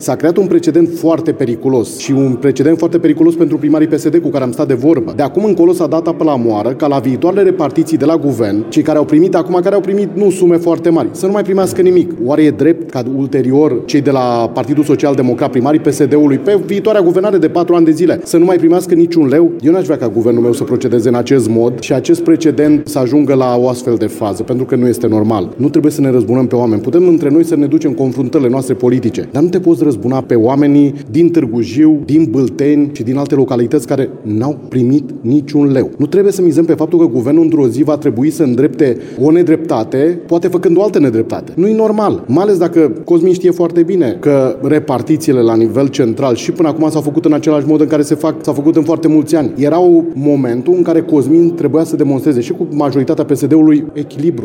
S-a creat un precedent foarte periculos și un precedent foarte periculos pentru primarii PSD cu care am stat de vorbă. De acum încolo s-a dat apă la moară ca la viitoarele repartiții de la guvern, cei care au primit acum, care au primit nu sume foarte mari, să nu mai primească nimic. Oare e drept ca ulterior cei de la Partidul Social Democrat, primarii PSD-ului, pe viitoarea guvernare de 4 ani de zile, să nu mai primească niciun leu? Eu n-aș vrea ca guvernul meu să procedeze în acest mod și acest precedent să ajungă la o astfel de fază, pentru că nu este normal. Nu trebuie să ne răzbunăm pe oameni. Putem între noi să ne ducem confruntările noastre politice, dar nu te poți răzbuna pe oamenii din Târgu Jiu, din Bâlteni și din alte localități care n-au primit niciun leu. Nu trebuie să mizăm pe faptul că guvernul într-o zi va trebui să îndrepte o nedreptate, poate făcând o altă nedreptate. Nu e normal, mai ales dacă Cosmin știe foarte bine că repartițiile la nivel central și până acum s-au făcut în același mod în care s-au făcut în foarte mulți ani. Era momentul în care Cosmin trebuia să demonstreze și cu majoritatea PSD-ului echilibru.